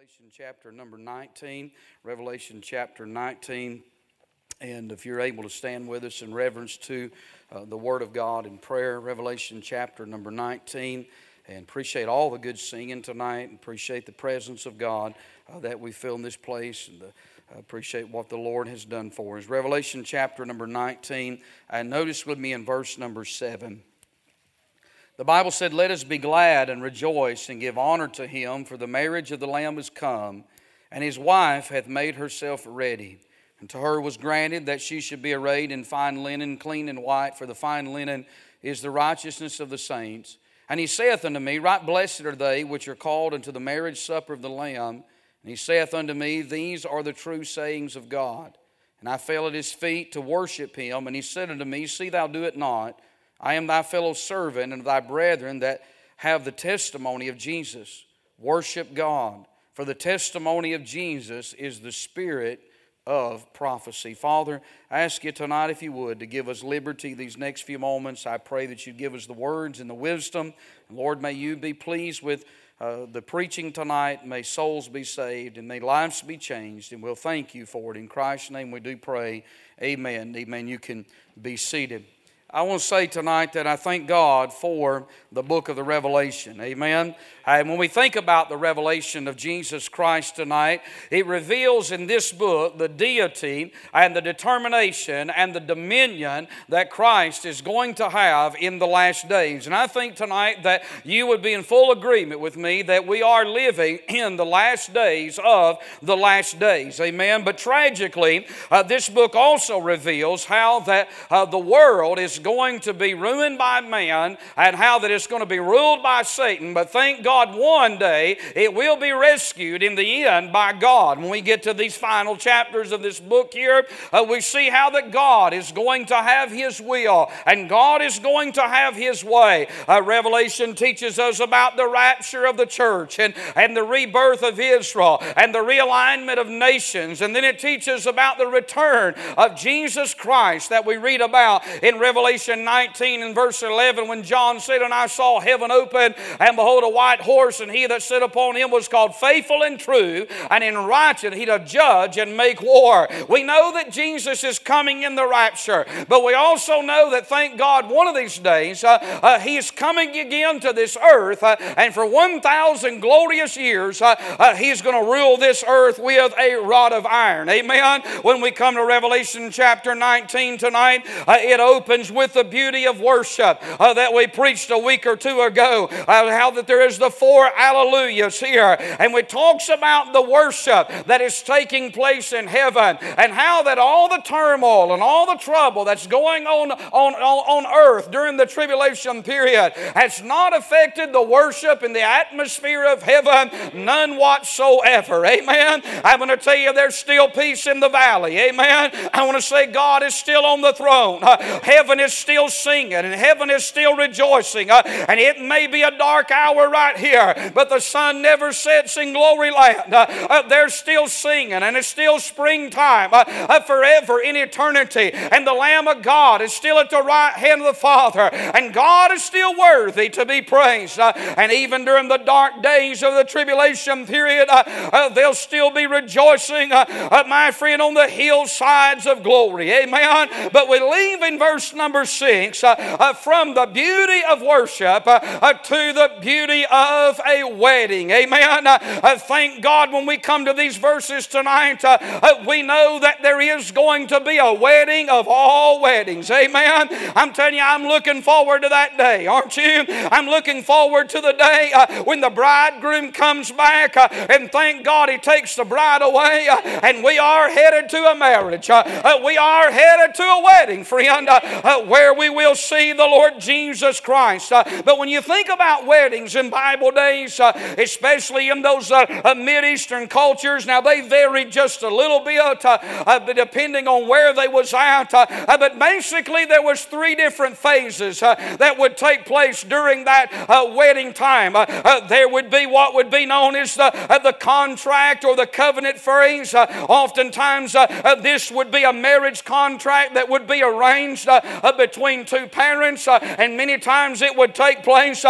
Revelation chapter number 19. Revelation chapter 19. And if you're able to stand with us in reverence to the Word of God in prayer, Revelation chapter number 19. And appreciate all the good singing tonight. And appreciate the presence of God that we feel in this place. And appreciate what the Lord has done for us. Revelation chapter number 19. And notice with me in verse number 7. The Bible said, "Let us be glad and rejoice and give honor to him, for the marriage of the Lamb is come, and his wife hath made herself ready. And to her was granted that she should be arrayed in fine linen, clean and white, for the fine linen is the righteousness of the saints. And he saith unto me, Right blessed are they which are called unto the marriage supper of the Lamb. And he saith unto me, These are the true sayings of God. And I fell at his feet to worship him. And he said unto me, See thou do it not. I am thy fellow servant and thy brethren that have the testimony of Jesus. Worship God, for the testimony of Jesus is the spirit of prophecy." Father, I ask you tonight, if you would, to give us liberty these next few moments. I pray that you'd give us the words and the wisdom. And Lord, may you be pleased with the preaching tonight. May souls be saved and may lives be changed. And we'll thank you for it. In Christ's name we do pray. Amen. Amen. You can be seated. I want to say tonight that I thank God for the book of the Revelation. Amen. And when we think about the revelation of Jesus Christ tonight, it reveals in this book the deity and the determination and the dominion that Christ is going to have in the last days. And I think tonight that you would be in full agreement with me that we are living in the last days of the last days. Amen. But tragically, this book also reveals how that the world is going to be ruined by man and how that it's going to be ruled by Satan. But thank God, one day it will be rescued in the end by God. When we get to these final chapters of this book here, we see how that God is going to have His will and God is going to have His way. Revelation teaches us about the rapture of the church and the rebirth of Israel and the realignment of nations. And then it teaches about the return of Jesus Christ that we read about in Revelation 19 and verse 11, when John said, "And I saw heaven open, and behold a white horse, and he that sat upon him was called Faithful and True, and in righteousness he doth judge and make war." We know that Jesus is coming in the rapture, but we also know that, thank God, one of these days He is coming again to this earth, and for 1,000 glorious years He's going to rule this earth with a rod of iron. Amen. When we come to Revelation chapter 19 tonight, it opens with the beauty of worship that we preached a week or two ago, how that there is the 4 alleluias here, and it talks about the worship that is taking place in heaven, and how that all the turmoil and all the trouble that's going on earth during the tribulation period has not affected the worship in the atmosphere of heaven, none whatsoever. Amen. I'm going to tell you, there's still peace in the valley. Amen. I want to say God is still on the throne. Heaven is still singing and heaven is still rejoicing. And it may be a dark hour right here, but the sun never sets in glory land. They're still singing and it's still springtime forever in eternity. And the Lamb of God is still at the right hand of the Father. And God is still worthy to be praised. And even during the dark days of the tribulation period, they'll still be rejoicing, my friend, on the hillsides of glory. Amen. But we leave in verse number 6 from the beauty of worship to the beauty of a wedding. Amen. Thank God when we come to these verses tonight, we know that there is going to be a wedding of all weddings. Amen. I'm telling you, I'm looking forward to that day, aren't you? I'm looking forward to the day when the bridegroom comes back, and thank God he takes the bride away, and we are headed to a marriage. We are headed to a wedding, friend, where we will see the Lord Jesus Christ. But when you think about weddings in Bible days, especially in those Mid-Eastern cultures, now they vary just a little bit depending on where they was at, but basically there was 3 different phases that would take place during that wedding time. There would be what would be known as the contract or the covenant phase. Oftentimes this would be a marriage contract that would be arranged between two parents, and many times it would take place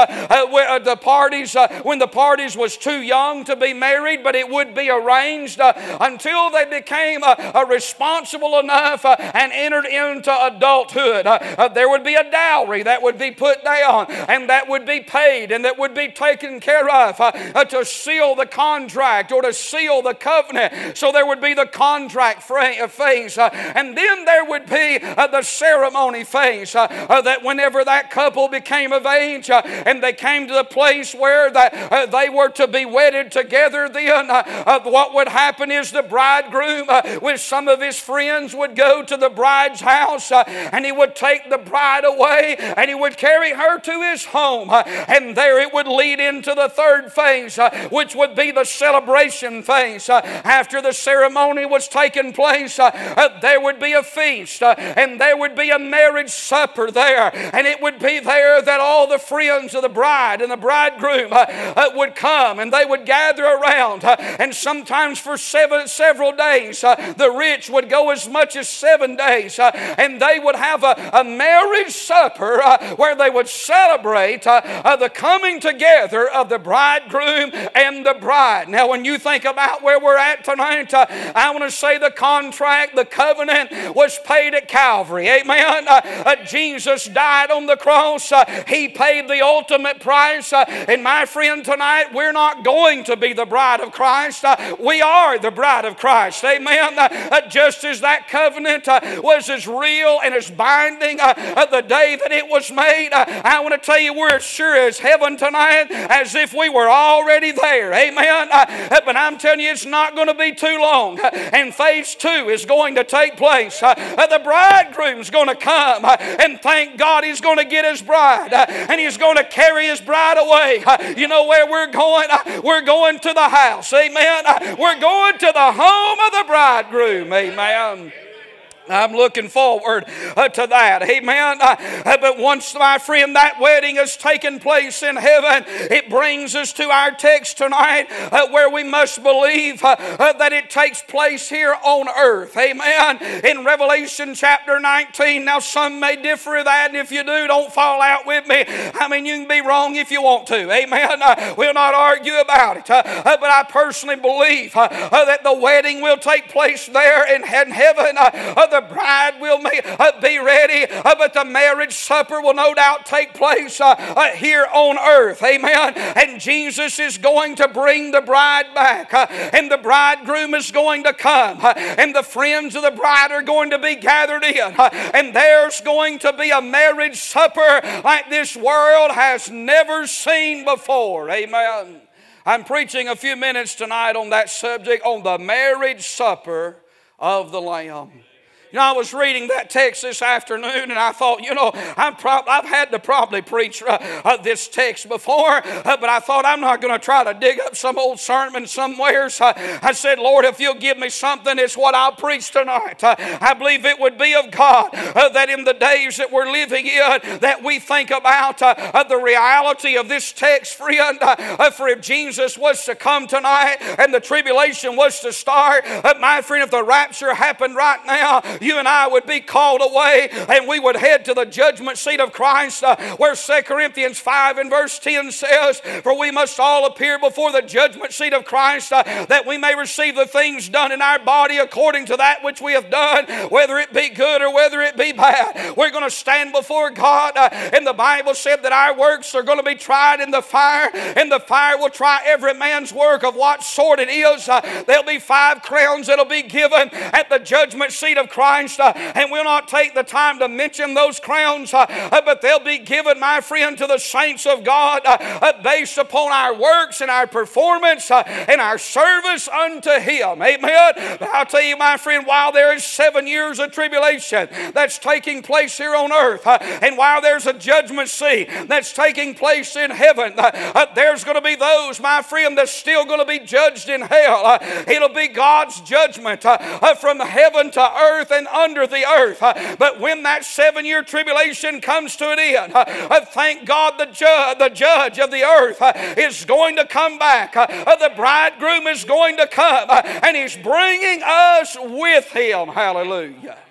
the parties when the parties was too young to be married, but it would be arranged until they became responsible enough and entered into adulthood. There would be a dowry that would be put down, and that would be paid, and that would be taken care of to seal the contract or to seal the covenant. So there would be the contract phase, and then there would be the ceremony phase, that whenever that couple became of age and they came to the place where they were to be wedded together, then what would happen is the bridegroom with some of his friends would go to the bride's house, and he would take the bride away and he would carry her to his home, and there it would lead into the third phase, which would be the celebration phase. After the ceremony was taking place, there would be a feast, and there would be a marriage supper there, and it would be there that all the friends of the bride and the bridegroom would come, and they would gather around, and sometimes for several days. The rich would go as much as 7 days, and they would have a marriage supper where they would celebrate the coming together of the bridegroom and the bride. Now, when you think about where we're at tonight, I want to say the contract, the covenant was paid at Calvary. Amen. Jesus died on the cross. He paid the ultimate price. And my friend, tonight we're not going to be the bride of Christ. We are the bride of Christ. Amen. Just as that covenant was as real and as binding the day that it was made, I want to tell you we're as sure as heaven tonight as if we were already there. Amen. But I'm telling you, it's not going to be too long, and phase 2 is going to take place. The bridegroom's going to come, and thank God he's going to get his bride, and he's going to carry his bride away. You know where we're going? We're going to the house. Amen. We're going to the home of the bridegroom. Amen. I'm looking forward to that. Amen. But once, my friend, that wedding has taken place in heaven, it brings us to our text tonight where we must believe that it takes place here on earth. Amen. In Revelation chapter 19. Now, some may differ with that, and if you do, don't fall out with me. I mean, you can be wrong if you want to. Amen. We'll not argue about it. But I personally believe that the wedding will take place there in heaven. The bride will be ready, but the marriage supper will no doubt take place here on earth. Amen. And Jesus is going to bring the bride back, and the bridegroom is going to come, and the friends of the bride are going to be gathered in, and there's going to be a marriage supper like this world has never seen before. Amen. I'm preaching a few minutes tonight on that subject, on the marriage supper of the Lamb. You know, I was reading that text this afternoon, and I thought, you know, I've had to probably preach this text before, but I thought I'm not going to try to dig up some old sermon somewhere. So I said, Lord, if you'll give me something, it's what I'll preach tonight. I believe it would be of God that in the days that we're living in, that we think about the reality of this text, friend. For if Jesus was to come tonight and the tribulation was to start, my friend, if the rapture happened right now, you and I would be called away, and we would head to the judgment seat of Christ, where 2 Corinthians 5 and verse 10 says, for we must all appear before the judgment seat of Christ, that we may receive the things done in our body according to that which we have done, whether it be good or whether it be bad. We're going to stand before God, and the Bible said that our works are going to be tried in the fire, and the fire will try every man's work of what sort it is. There'll be 5 crowns that'll be given at the judgment seat of Christ. And we'll not take the time to mention those crowns, but they'll be given, my friend, to the saints of God based upon our works and our performance and our service unto Him. Amen. I'll tell you, my friend, while there is 7 years of tribulation that's taking place here on earth, and while there's a judgment seat that's taking place in heaven, there's going to be those, my friend, that's still going to be judged in hell. It'll be God's judgment from heaven to earth and under the earth. But when that 7-year tribulation comes to an end, thank God the judge of the earth is going to come back. The bridegroom is going to come, and he's bringing us with him. Hallelujah.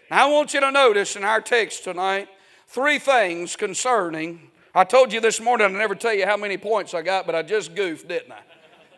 Now I want you to notice in our text tonight, 3 things concerning. I told you this morning I'd never tell you how many points I got, but I just goofed, didn't I?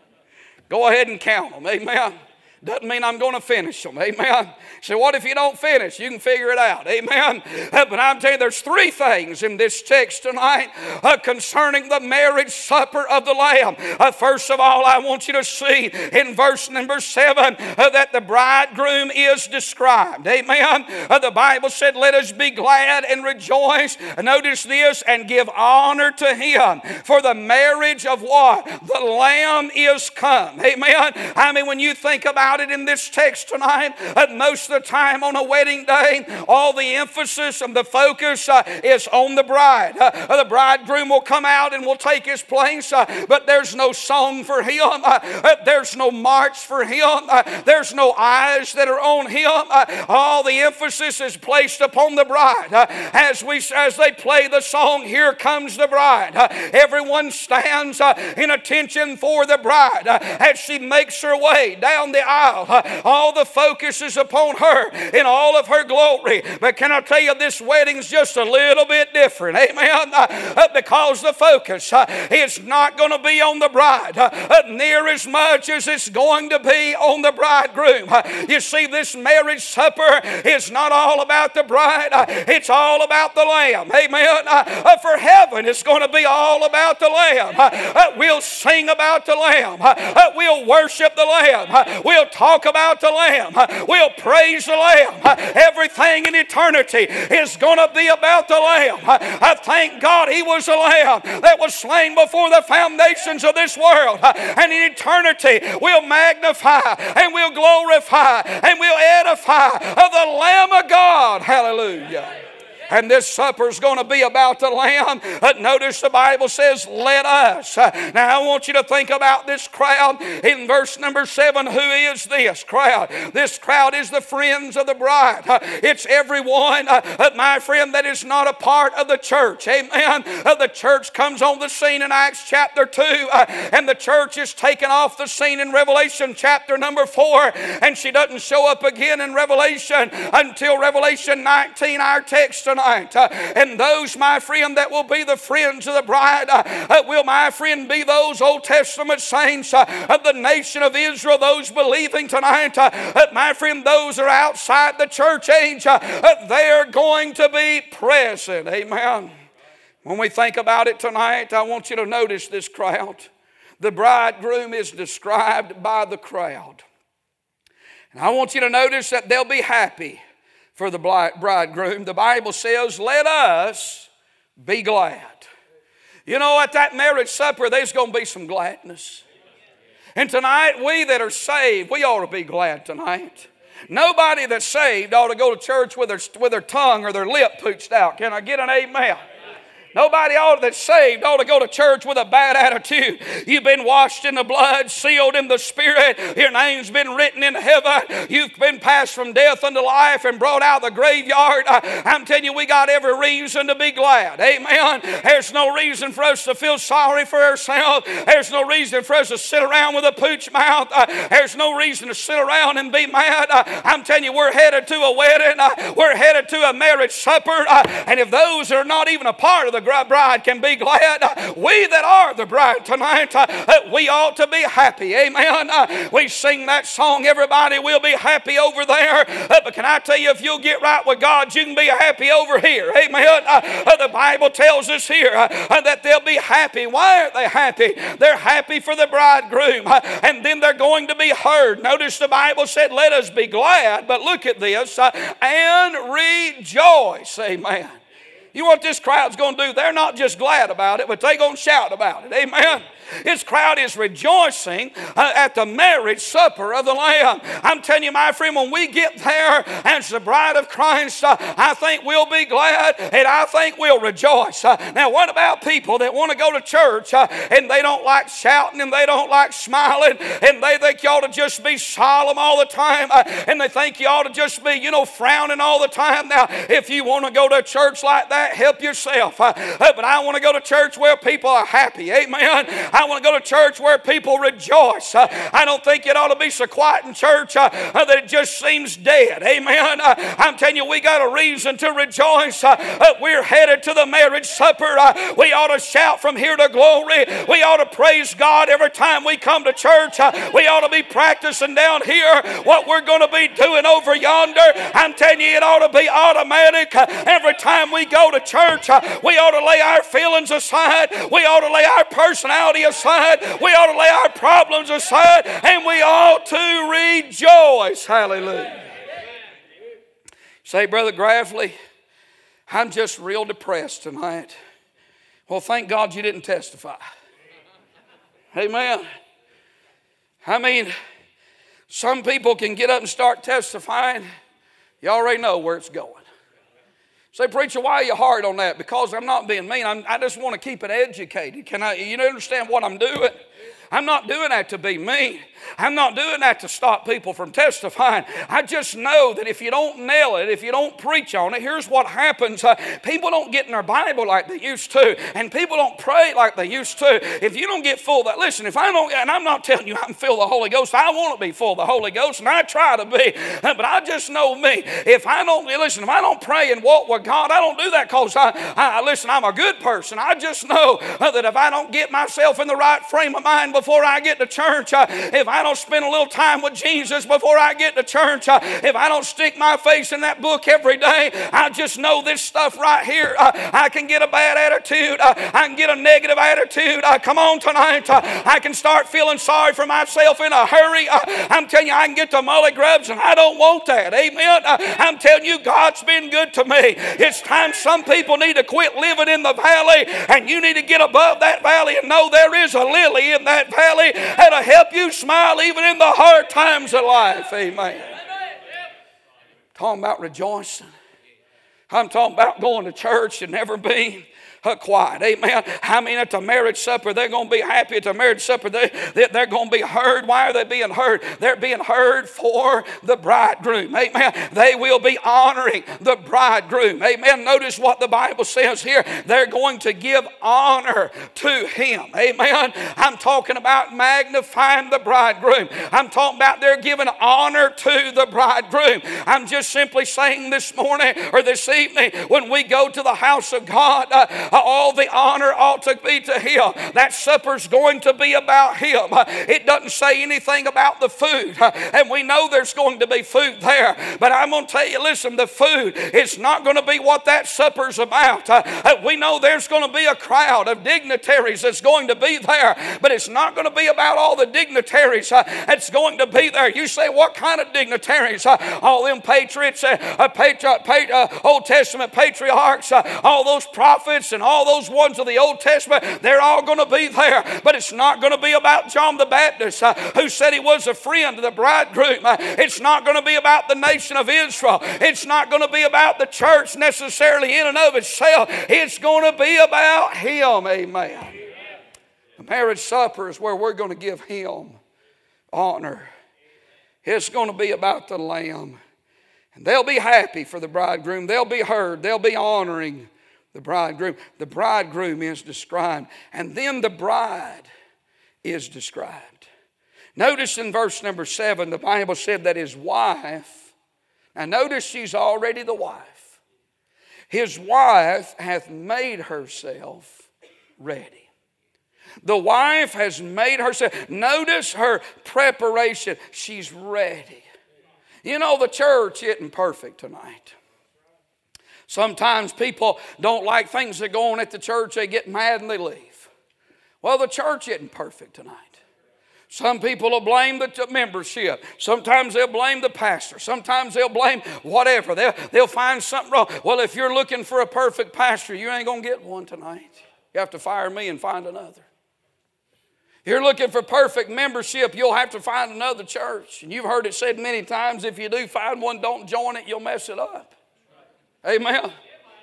Go ahead and count them, amen. Doesn't mean I'm going to finish them, amen. So what if you don't finish? You can figure it out, amen. But I'm telling you, there's 3 things in this text tonight concerning the marriage supper of the Lamb. First of all, I want you to see in verse number 7 that the bridegroom is described, amen. The Bible said, let us be glad and rejoice. Notice this, and give honor to him. For the marriage of what? The Lamb is come, amen. I mean, when you think about it in this text tonight, most of the time on a wedding day, all the emphasis and the focus is on the bride. The bridegroom will come out and will take his place, but there's no song for him. There's no march for him. There's no eyes that are on him. All the emphasis is placed upon the bride. As they play the song, Here Comes the Bride, everyone stands in attention for the bride as she makes her way down the aisle. All the focus is upon her in all of her glory. But can I tell you, this wedding's just a little bit different, amen, because the focus is not going to be on the bride near as much as it's going to be on the bridegroom. You see, this marriage supper is not all about the bride, it's all about the Lamb, amen. For heaven, it's going to be all about the Lamb. We'll sing about the Lamb. We'll worship the Lamb. We'll talk about the Lamb. We'll praise the Lamb. Everything in eternity is going to be about the Lamb. I thank God He was a Lamb that was slain before the foundations of this world. And in eternity we'll magnify and we'll glorify and we'll edify the Lamb of God. Hallelujah. And this supper is going to be about the Lamb. Notice the Bible says, let us. Now I want you to think about this crowd. In verse number 7, who is this crowd? This crowd is the friends of the bride. It's everyone, my friend, that is not a part of the church. Amen. The church comes on the scene in Acts chapter 2, and the church is taken off the scene in Revelation chapter number 4, and she doesn't show up again in Revelation until Revelation 19, our text tonight. And those, my friend, that will be the friends of the bride will, my friend, be those Old Testament saints of the nation of Israel, those believing tonight. My friend, those are outside the church age. They're going to be present. Amen. When we think about it tonight, I want you to notice this crowd. The bridegroom is described by the crowd. And I want you to notice that they'll be happy for the bridegroom. The Bible says, let us be glad. You know, at that marriage supper, there's going to be some gladness. And tonight, we that are saved, we ought to be glad tonight. Nobody that's saved ought to go to church with their tongue or their lip pooched out. Can I get an amen? Nobody that's saved ought to go to church with a bad attitude. You've been washed in the blood, sealed in the Spirit. Your name's been written in heaven. You've been passed from death unto life and brought out of the graveyard. I'm telling you, we got every reason to be glad. Amen. There's no reason for us to feel sorry for ourselves. There's no reason for us to sit around with a pooch mouth. There's no reason to sit around and be mad. I'm telling you, we're headed to a wedding. We're headed to a marriage supper. And if those are not even a part of the bride can be glad, we that are the bride tonight, we ought to be happy. Amen. We sing that song, everybody will be happy over there. But can I tell you, if you'll get right with God, you can be happy over here. Amen. The Bible tells us here that they'll be happy. Why are they happy? They're happy for the bridegroom, and then they're going to be heard. Notice the Bible said, let us be glad, but look at this, and rejoice. Amen. You know what this crowd's going to do? They're not just glad about it, but they're going to shout about it. Amen. This crowd is rejoicing at the marriage supper of the Lamb. I'm telling you, my friend, when we get there as the bride of Christ, I think we'll be glad and I think we'll rejoice. Now, what about people that want to go to church and they don't like shouting and they don't like smiling and they think you ought to just be solemn all the time and they think you ought to just be, frowning all the time? Now, if you want to go to a church like that, help yourself. But I want to go to church where people are happy. Amen. I want to go to church where people rejoice. I don't think it ought to be so quiet in church that it just seems dead. Amen. I'm telling you, we got a reason to rejoice. We're headed to the marriage supper. We ought to shout from here to glory. We ought to praise God every time we come to church. We ought to be practicing down here what we're going to be doing over yonder. I'm telling you, it ought to be automatic. Every time we go to church, we ought to lay our feelings aside. We ought to lay our personality aside. We ought to lay our problems aside. And we ought to rejoice. Hallelujah. Say, Brother Grafley, I'm just real depressed tonight. Well, thank God you didn't testify. Amen. I mean, some people can get up and start testifying. You already know where it's going. Say, preacher, why are you hard on that? Because I'm not being mean. I just want to keep it educated. You understand what I'm doing? I'm not doing that to be mean. I'm not doing that to stop people from testifying. I just know that if you don't nail it, if you don't preach on it, here's what happens. People don't get in their Bible like they used to, and people don't pray like they used to. If you don't get full of that, listen, if I don't, and I'm not telling you I'm filled of the Holy Ghost, I want to be full of the Holy Ghost, and I try to be, but I just know me. If I don't pray and walk with God, I don't do that because listen, I'm a good person. I just know that if I don't get myself in the right frame of mind before I get to church, if I don't spend a little time with Jesus before I get to church, if I don't stick my face in that book every day, I just know this stuff right here. I can get a bad attitude. I can get a negative attitude. Come on tonight. I can start feeling sorry for myself in a hurry. I'm telling you, I can get to mully grubs, and I don't want that. Amen. I'm telling you, God's been good to me. It's time some people need to quit living in the valley, and you need to get above that valley and know there is a lily in that valley that'll help you smile even in the hard times of life. Amen. Talking about rejoicing. I'm talking about going to church and never being quiet. Amen. I mean, at the marriage supper, they're going to be happy. At the marriage supper, they're going to be heard. Why are they being heard? They're being heard for the bridegroom. Amen. They will be honoring the bridegroom. Amen. Notice what the Bible says here. They're going to give honor to him. Amen. I'm talking about magnifying the bridegroom. I'm talking about they're giving honor to the bridegroom. I'm just simply saying this morning or this evening, when we go to the house of God, all the honor ought to be to him. That supper's going to be about him. It doesn't say anything about the food. And we know there's going to be food there. But I'm going to tell you, listen, the food, it's not going to be what that supper's about. We know there's going to be a crowd of dignitaries that's going to be there. But it's not going to be about all the dignitaries that's going to be there. You say, what kind of dignitaries? All them patriots, Old Testament patriarchs, all those prophets and all those ones of the Old Testament, they're all going to be there. But it's not going to be about John the Baptist, who said he was a friend of the bridegroom. It's not going to be about the nation of Israel. It's not going to be about the church necessarily in and of itself. It's going to be about him. Amen. The marriage supper is where we're going to give him honor. It's going to be about the Lamb. And they'll be happy for the bridegroom. They'll be heard. They'll be honoring the bridegroom. The bridegroom is described. And then the bride is described. Notice in verse number 7, the Bible said that his wife, now notice she's already the wife. His wife hath made herself ready. The wife has made herself. Notice her preparation. She's ready. You know, the church isn't perfect tonight. Sometimes people don't like things that go on at the church. They get mad and they leave. Well, the church isn't perfect tonight. Some people will blame the membership. Sometimes they'll blame the pastor. Sometimes they'll blame whatever. They'll find something wrong. Well, if you're looking for a perfect pastor, you ain't going to get one tonight. You have to fire me and find another. You're looking for perfect membership, you'll have to find another church. And you've heard it said many times, if you do find one, don't join it, you'll mess it up. Amen.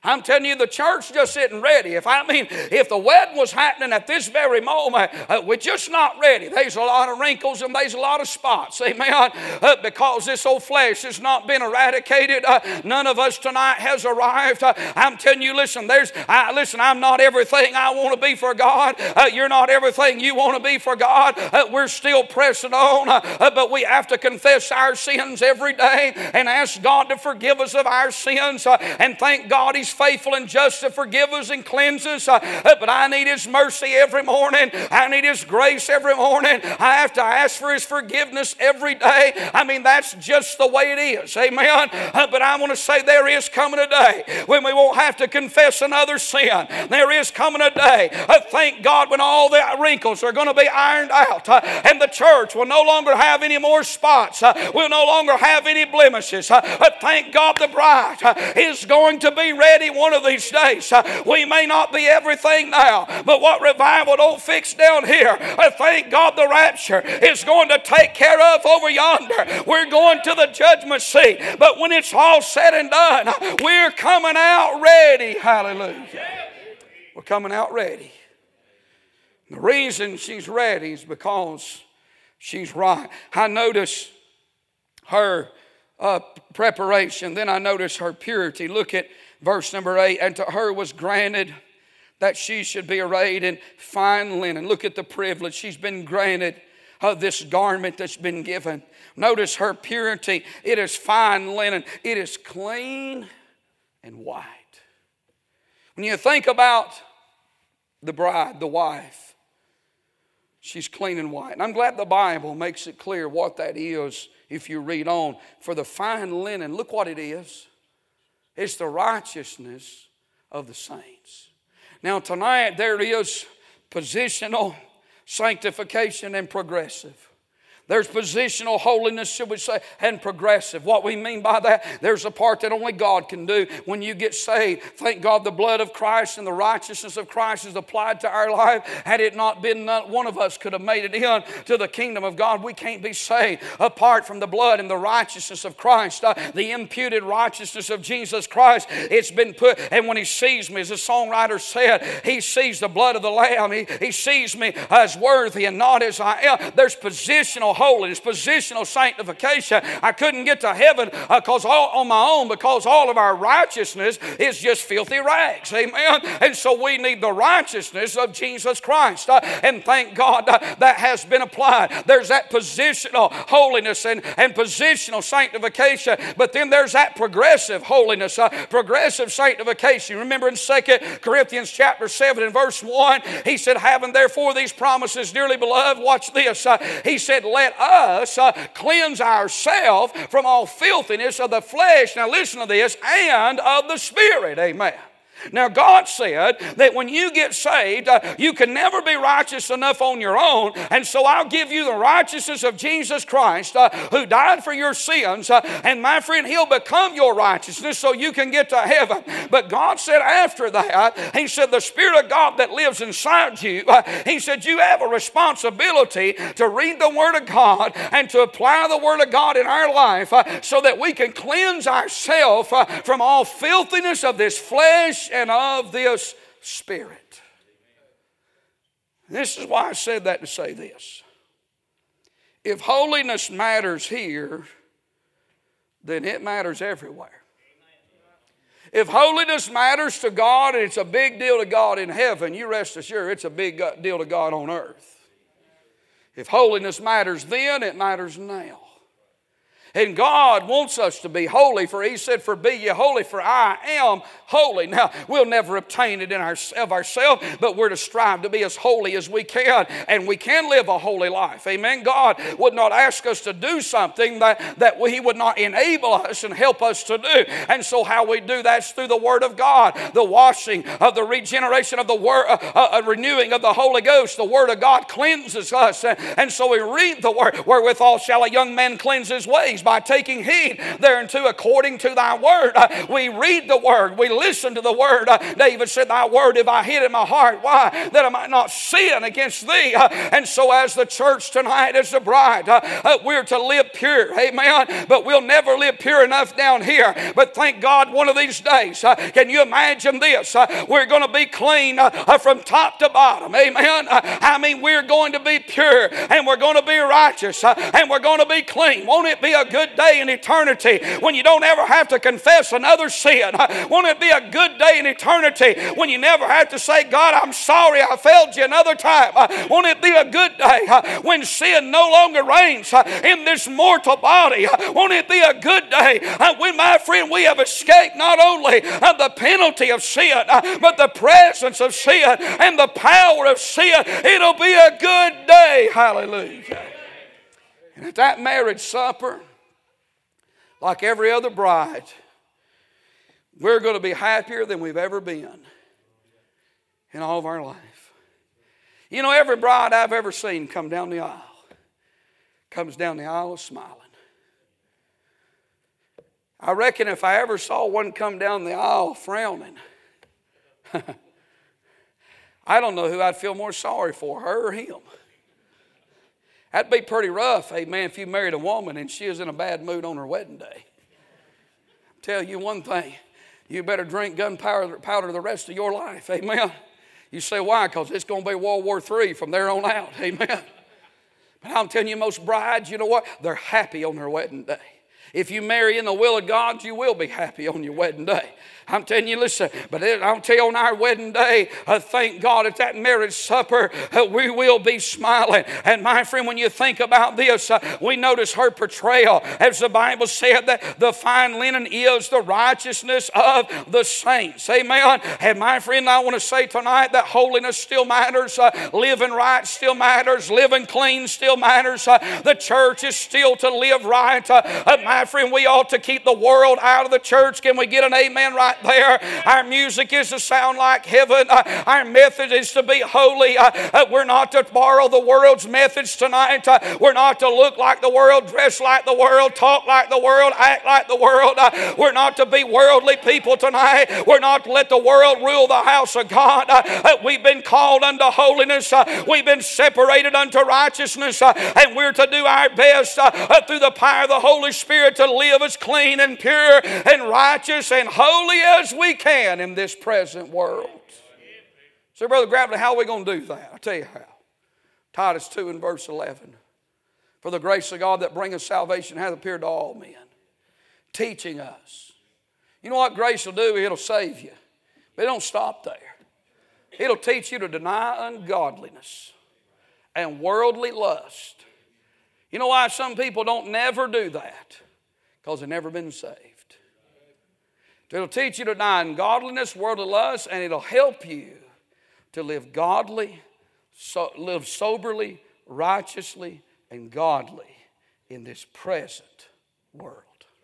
I'm telling you, the church just isn't ready. If the wedding was happening at this very moment, we're just not ready. There's a lot of wrinkles and there's a lot of spots, amen, because this old flesh has not been eradicated. None of us tonight has arrived. I'm telling you, listen, I'm not everything I want to be for God. You're not everything you want to be for God. We're still pressing on, but we have to confess our sins every day and ask God to forgive us of our sins, and thank God He's faithful and just to forgive us and cleanse us. But I need His mercy every morning. I need His grace every morning. I have to ask for His forgiveness every day. That's just the way it is. Amen. But I want to say there is coming a day when we won't have to confess another sin. There is coming a day, thank God, when all the wrinkles are going to be ironed out, and the church will no longer have any more spots. We'll no longer have any blemishes. Thank God the bride is going to be ready one of these days. We may not be everything now, but what revival don't fix down here, thank God the rapture is going to take care of over yonder. We're going to the judgment seat, but when it's all said and done, we're coming out ready. Hallelujah. We're coming out ready. The reason she's ready is because she's right. I notice her preparation, then I notice her purity. Look at verse number 8. And to her was granted that she should be arrayed in fine linen. Look at the privilege. She's been granted this garment that's been given. Notice her purity. It is fine linen. It is clean and white. When you think about the bride, the wife, she's clean and white. And I'm glad the Bible makes it clear what that is if you read on. For the fine linen, look what it is. It's the righteousness of the saints. Now tonight there is positional sanctification and progressive. There's positional holiness, should we say, and progressive. What we mean by that, there's a part that only God can do. When you get saved, thank God the blood of Christ and the righteousness of Christ is applied to our life. Had it not been, not one of us could have made it in to the kingdom of God. We can't be saved apart from the blood and the righteousness of Christ. The imputed righteousness of Jesus Christ, it's been put, and when He sees me, as the songwriter said, He sees the blood of the Lamb. He sees me as worthy and not as I am. There's positional holiness, positional sanctification. I couldn't get to heaven on my own because all of our righteousness is just filthy rags. Amen. And so we need the righteousness of Jesus Christ. And thank God that has been applied. There's that positional holiness and positional sanctification. But then there's that progressive holiness, progressive sanctification. Remember in 2 Corinthians chapter 7 and verse 1, he said, having therefore these promises, dearly beloved, watch this. He said, let us cleanse ourselves from all filthiness of the flesh. Now listen to this, and of the Spirit. Amen. Now God said that when you get saved, you can never be righteous enough on your own, and so I'll give you the righteousness of Jesus Christ who died for your sins, and my friend, He'll become your righteousness so you can get to heaven. But God said after that, He said the Spirit of God that lives inside you, He said you have a responsibility to read the Word of God and to apply the Word of God in our life so that we can cleanse ourselves from all filthiness of this flesh and of this Spirit. This is why I said that to say this. If holiness matters here, then it matters everywhere. If holiness matters to God and it's a big deal to God in heaven, you rest assured it's a big deal to God on earth. If holiness matters then, it matters now. And God wants us to be holy, for He said, for be ye holy, for I am holy. Now, we'll never obtain it of ourselves, but we're to strive to be as holy as we can, and we can live a holy life. Amen. God would not ask us to do something that He would not enable us and help us to do. And so how we do that's through the Word of God, the washing of the regeneration of the Word, renewing of the Holy Ghost. The Word of God cleanses us, and so we read the Word. Wherewithal shall a young man cleanse his ways? things by taking heed thereunto according to thy word. We read the word. We listen to the word. David said, thy word have I hid in my heart. Why? That I might not sin against thee. And so as the church tonight, as the bride, we're to live pure. Amen. But we'll never live pure enough down here. But thank God one of these days, can you imagine this? We're going to be clean from top to bottom. Amen. I mean, we're going to be pure and we're going to be righteous and we're going to be clean. Won't it be a good day in eternity when you don't ever have to confess another sin? Won't it be a good day in eternity when you never have to say, God, I'm sorry I failed you another time? Won't it be a good day when sin no longer reigns in this mortal body? Won't it be a good day when, my friend, we have escaped not only the penalty of sin, but the presence of sin and the power of sin? It'll be a good day. Hallelujah. And at that marriage supper, like every other bride, we're going to be happier than we've ever been in all of our life. You know, every bride I've ever seen come down the aisle comes down the aisle smiling. I reckon if I ever saw one come down the aisle frowning, I don't know who I'd feel more sorry for, her or him. That'd be pretty rough, amen, if you married a woman and she was in a bad mood on her wedding day. I'll tell you one thing, you better drink gunpowder the rest of your life, amen. You say, why? Because it's going to be World War III from there on out, amen. But I'm telling you, most brides, you know what? They're happy on their wedding day. If you marry in the will of God, you will be happy on your wedding day. I'm telling you, listen, but I'll tell you on our wedding day, thank God at that marriage supper, we will be smiling. And my friend, when you think about this, we notice her portrayal. As the Bible said, that the fine linen is the righteousness of the saints. Amen. And my friend, I want to say tonight that holiness still matters. Living right still matters. Living clean still matters. The church is still to live right. My friend, we ought to keep the world out of the church. Can we get an amen right there? Our music is to sound like heaven. Our method is to be holy. We're not to borrow the world's methods tonight. We're not to look like the world, dress like the world, talk like the world, act like the world. We're not to be worldly people tonight. We're not to let the world rule the house of God. We've been called unto holiness. We've been separated unto righteousness. And we're to do our best through the power of the Holy Spirit to live as clean and pure and righteous and holy as we can in this present world. So, Brother Gravely, how are we going to do that? I'll tell you how. Titus 2 and verse 11. For the grace of God that bringeth salvation hath appeared to all men, teaching us. You know what grace will do? It'll save you. But it don't stop there. It'll teach you to deny ungodliness and worldly lust. You know why some people don't never do that? Because they've never been saved. It'll teach you to deny ungodliness, worldly lust, and it'll help you to live godly, live soberly, righteously, and godly in this present world.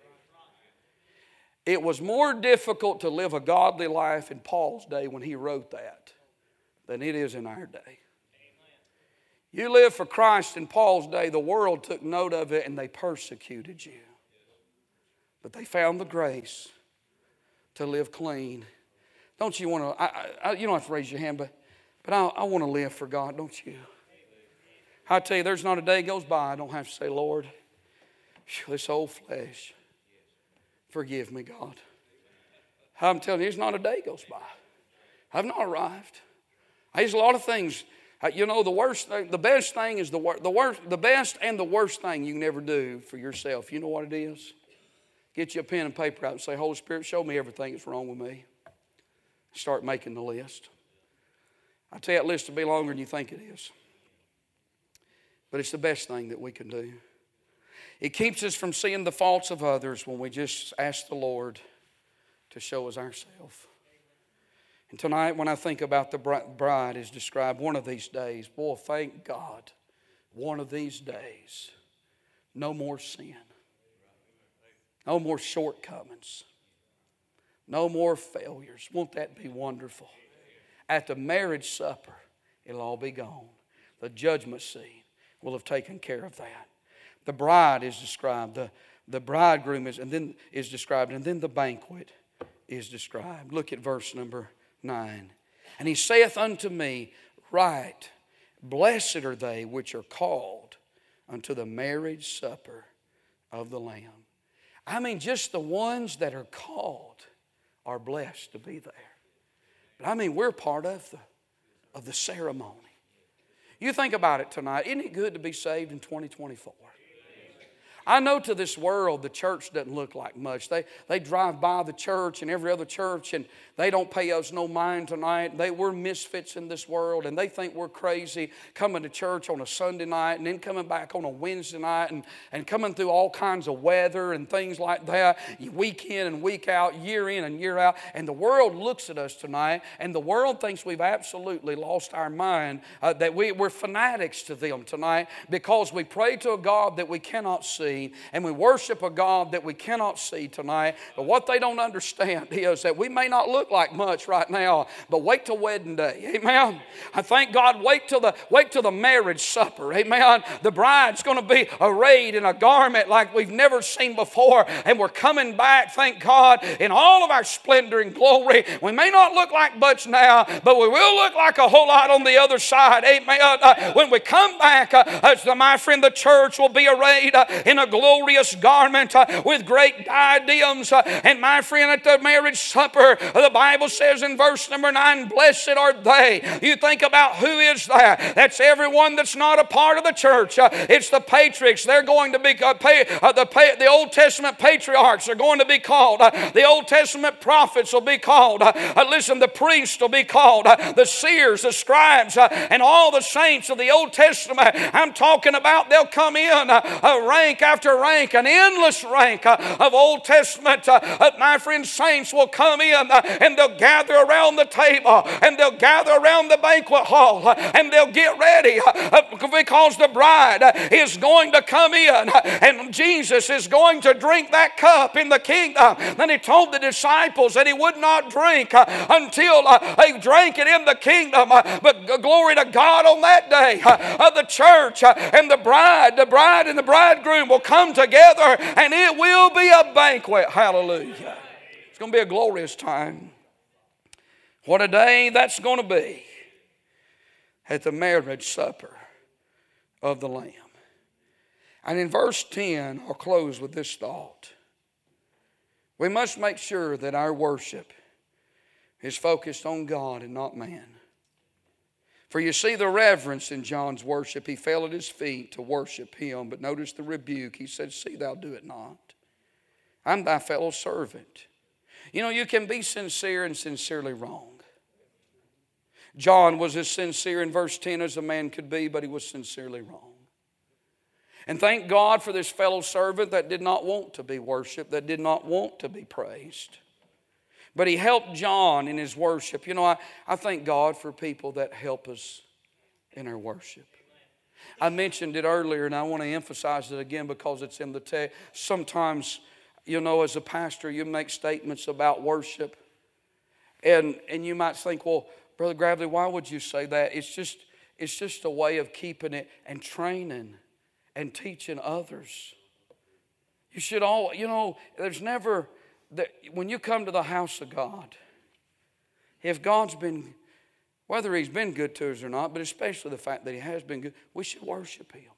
It was more difficult to live a godly life in Paul's day when he wrote that than it is in our day. You live for Christ in Paul's day, the world took note of it and they persecuted you. But they found the grace to live clean. Don't you want to, you don't have to raise your hand, but I want to live for God, don't you? I tell you, there's not a day goes by I don't have to say, Lord, this old flesh, forgive me, God. I'm telling you, there's not a day goes by. I've not arrived. There's a lot of things. You know, the worst thing, the best thing is the best and the worst thing you can ever do for yourself. You know what it is? Get you a pen and paper out and say, Holy Spirit, show me everything that's wrong with me. Start making the list. I tell you, that list will be longer than you think it is. But it's the best thing that we can do. It keeps us from seeing the faults of others when we just ask the Lord to show us ourselves. And tonight when I think about the bride is described one of these days, boy, thank God, one of these days, no more sin. No more shortcomings. No more failures. Won't that be wonderful? At the marriage supper, it'll all be gone. The judgment seat will have taken care of that. The bride is described. the bridegroom is described, and then the banquet is described. Look at verse number 9. And he saith unto me, Write, blessed are they which are called unto the marriage supper of the Lamb. I mean, just the ones that are called are blessed to be there. But I mean, we're part of the ceremony. You think about it tonight. Isn't it good to be saved in 2024? I know to this world the church doesn't look like much. They drive by the church and every other church and they don't pay us no mind tonight. We're misfits in this world and they think we're crazy coming to church on a Sunday night and then coming back on a Wednesday night and coming through all kinds of weather and things like that, week in and week out, year in and year out. And the world looks at us tonight and the world thinks we've absolutely lost our mind, that we're fanatics to them tonight because we pray to a God that we cannot see. And we worship a God that we cannot see tonight. But what they don't understand is that we may not look like much right now, but wait till wedding day. Amen. I thank God, wait till the marriage supper. Amen. The bride's going to be arrayed in a garment like we've never seen before. And we're coming back, thank God, in all of our splendor and glory. We may not look like much now, but we will look like a whole lot on the other side. Amen. When we come back, my friend, the church will be arrayed in a glorious garment with great diadems. And my friend, at the marriage supper, the Bible says in verse number 9, blessed are they. You think about who is that? That's everyone that's not a part of the church. It's the patriarchs. They're going to be, the Old Testament patriarchs are going to be called. The Old Testament prophets will be called. Listen, the priests will be called. The seers, the scribes, and all the saints of the Old Testament. I'm talking about they'll come in rank after rank, an endless rank of Old Testament, my friends, saints will come in and they'll gather around the table and they'll gather around the banquet hall and they'll get ready because the bride is going to come in and Jesus is going to drink that cup in the kingdom. Then he told the disciples that he would not drink until they drank it in the kingdom. But glory to God, on that day, the church and the bride and the bridegroom will come together and it will be a banquet. Hallelujah. It's going to be a glorious time. What a day that's going to be at the marriage supper of the Lamb. And in verse 10, I'll close with this thought. We must make sure that our worship is focused on God and not man. For you see the reverence in John's worship. He fell at his feet to worship him. But notice the rebuke. He said, see thou do it not. I'm thy fellow servant. You know, you can be sincere and sincerely wrong. John was as sincere in verse 10 as a man could be, but he was sincerely wrong. And thank God for this fellow servant that did not want to be worshiped, that did not want to be praised. But he helped John in his worship. You know, I thank God for people that help us in our worship. I mentioned it earlier, and I want to emphasize it again because it's in the text. Sometimes, you know, as a pastor, you make statements about worship. And you might think, well, Brother Gravely, why would you say that? It's just a way of keeping it and training and teaching others. You should all, you know, there's never... when you come to the house of God, if God's been, whether He's been good to us or not, but especially the fact that He has been good, we should worship Him.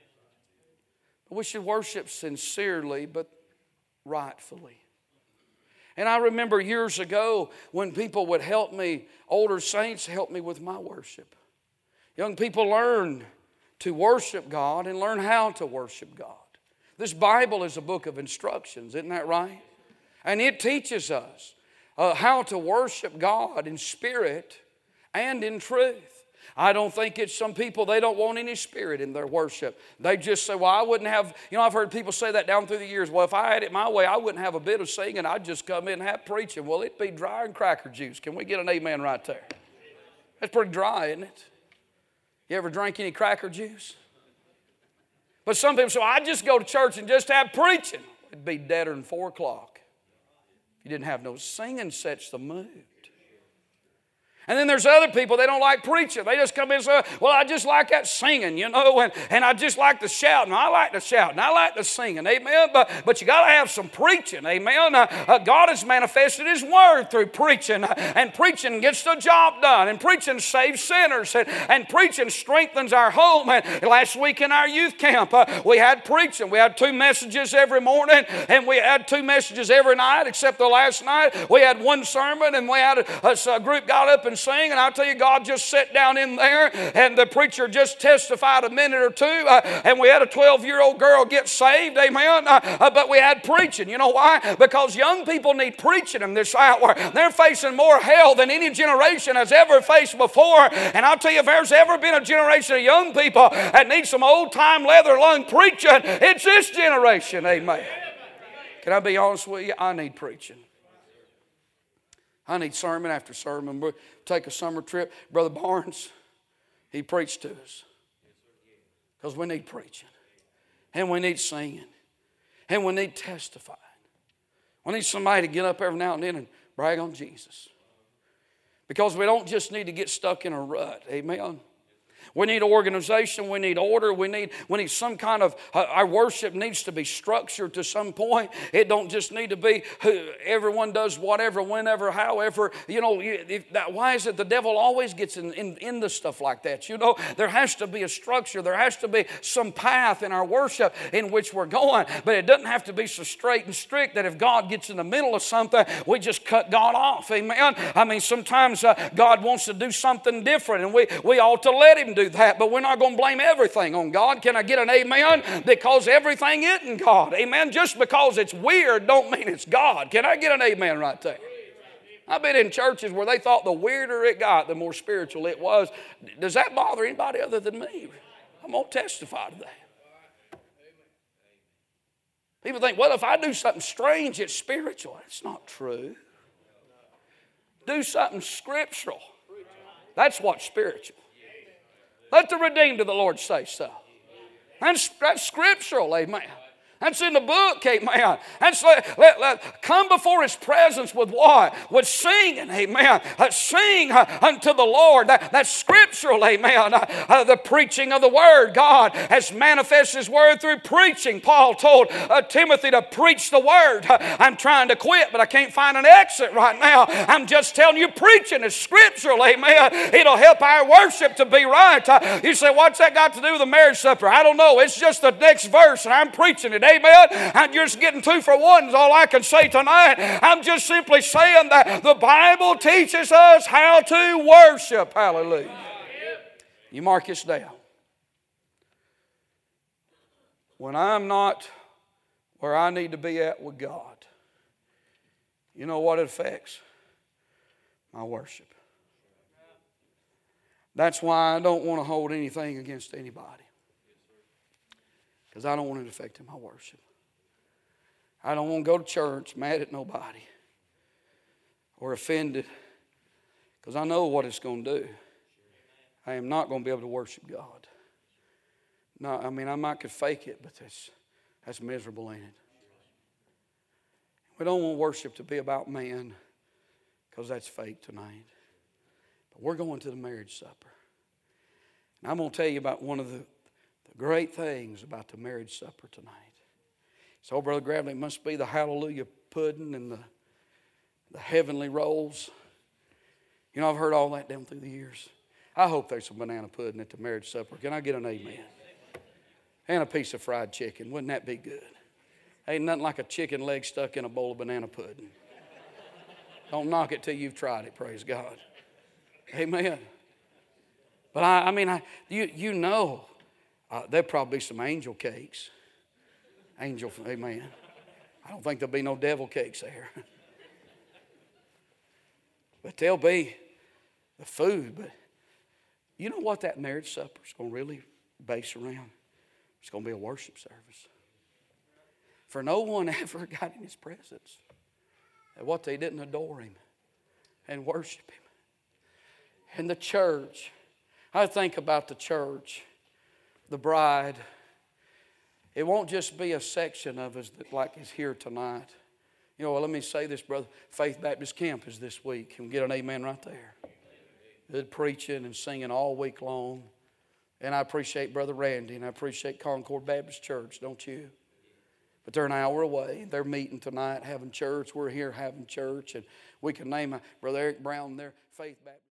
We should worship sincerely, but rightfully. And I remember years ago when people would help me, older saints help me with my worship. Young people learn to worship God and learn how to worship God. This Bible is a book of instructions, isn't that right? And it teaches us how to worship God in spirit and in truth. I don't think it's some people, they don't want any spirit in their worship. They just say, well, I wouldn't have, you know, I've heard people say that down through the years. Well, if I had it my way, I wouldn't have a bit of singing. I'd just come in and have preaching. Well, it'd be dry and cracker juice. Can we get an amen right there? That's pretty dry, isn't it? You ever drank any cracker juice? But some people say, well, I'd just go to church and just have preaching. It'd be deader than 4 o'clock. You didn't have no singing, sets the mood. And then there's other people, they don't like preaching. They just come in and say, well, I just like that singing, you know, and I just like to shout, and I like to shout, and I like to singing, amen. But you got to have some preaching, amen. God has manifested His Word through preaching, and preaching gets the job done, and preaching saves sinners, and preaching strengthens our home. And last week in our youth camp, we had preaching. We had 2 messages every morning, and we had 2 messages every night, except the last night. We had 1 sermon, and we had a group got up and sang, and I'll tell you, God just sat down in there, and the preacher just testified a minute or 2, and we had a 12-year-old girl get saved, amen. But we had preaching. You know why? Because young people need preaching in this hour. They're facing more hell than any generation has ever faced before. And I'll tell you, if there's ever been a generation of young people that need some old-time leather-lung preaching, it's this generation, amen. Can I be honest with you? I need preaching. I need sermon after sermon. We'll take a summer trip. Brother Barnes, he preached to us. Because we need preaching. And we need singing. And we need testifying. We need somebody to get up every now and then and brag on Jesus. Because we don't just need to get stuck in a rut. Amen. We need organization, we need order, we need some kind of, our worship needs to be structured to some point. It don't just need to be everyone does whatever, whenever, however. You know, why is it the devil always gets into stuff like that? You know, there has to be a structure, there has to be some path in our worship in which we're going. But it doesn't have to be so straight and strict that if God gets in the middle of something, we just cut God off. Amen. I mean, sometimes God wants to do something different, and we ought to let Him do that, but we're not going to blame everything on God. Can I get an amen? Because everything isn't God. Amen. Just because it's weird don't mean it's God. Can I get an amen right there? I've been in churches where they thought the weirder it got, the more spiritual it was. Does that bother anybody other than me? I'm going to testify to that. People think, well, if I do something strange, it's spiritual. It's not true. Do something scriptural. That's what's spiritual. Let the redeemed of the Lord say so. That's scriptural, amen. That's in the book, amen. That's come before His presence with what? With singing, amen. Sing unto the Lord. That's scriptural, amen. The preaching of the Word. God has manifested His Word through preaching. Paul told Timothy to preach the Word. I'm trying to quit, but I can't find an exit right now. I'm just telling you, preaching is scriptural, amen. It'll help our worship to be right. You say, what's that got to do with the marriage supper? I don't know. It's just the next verse, and I'm preaching it. Amen. I'm just getting 2 for 1 is all I can say tonight. I'm just simply saying that the Bible teaches us how to worship. Hallelujah. You mark this down. When I'm not where I need to be at with God, you know what it affects? My worship. That's why I don't want to hold anything against anybody. Because I don't want it affecting my worship. I don't want to go to church mad at nobody or offended, because I know what it's going to do. I am not going to be able to worship God. No, I mean, I might could fake it, but that's miserable, ain't it? We don't want worship to be about man, because that's fake tonight. But we're going to the marriage supper. And I'm going to tell you about one of the great things about the marriage supper tonight. So, Brother Gravely, it must be the hallelujah pudding and the heavenly rolls. You know, I've heard all that down through the years. I hope there's some banana pudding at the marriage supper. Can I get an amen? And a piece of fried chicken. Wouldn't that be good? Ain't nothing like a chicken leg stuck in a bowl of banana pudding. Don't knock it till you've tried it, praise God. Amen. But you know, there'll probably be some angel cakes. Amen. I don't think there'll be no devil cakes there. But there'll be the food. But you know what that marriage supper is going to really base around? It's going to be a worship service. For no one ever got in His presence and what they didn't adore Him and worship Him. And the church, I think about the church, the bride. It won't just be a section of us that like is here tonight. You know, well, let me say this, brother. Faith Baptist Camp is this week. Can we get an amen right there? Good preaching and singing all week long. And I appreciate Brother Randy, and I appreciate Concord Baptist Church, don't you? But they're an hour away. They're meeting tonight, having church. We're here having church. And we can name Brother Eric Brown there, Faith Baptist.